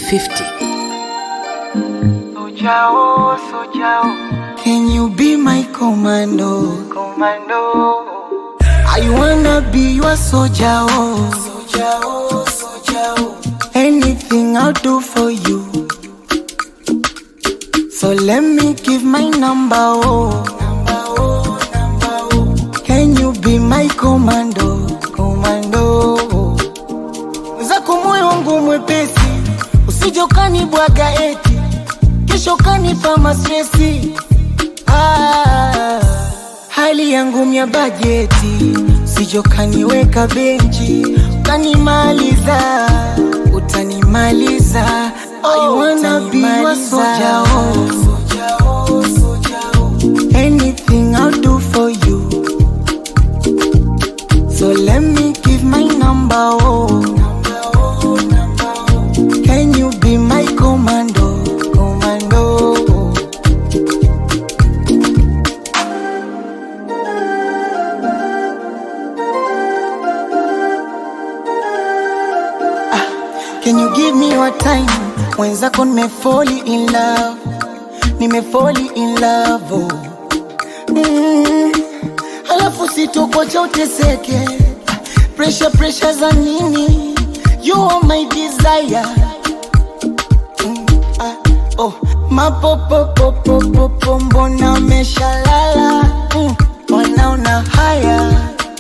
50. Sojao, can you be my commando? I wanna be your soldier, anything I'll do for you. So let me give my number, Can you be my commando? Zako moyo wangu mwepesi, usije ukanibwaga eti kesho kanipa mastresi. Hali yangu mya bajeti, usije ukaniweka benchi, utanimaliza. I wanna be your soldier, anything I'll do for you. So let me give my number, Can you be my commando? Can you give me your time? Mwenzako nimefall in love, Halafu sitokuacha uteseke, pressure za nini? You are my desire. Mapopopopopopo, mbona umeshalala? Wanaona haya,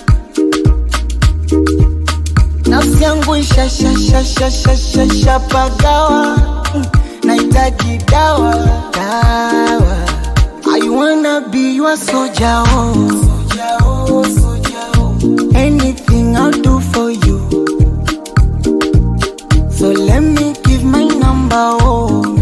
nafsi yangu ishapagawa, nahitaji dawa. I wanna be your soldier, anything I'll do for you. So let me give my number,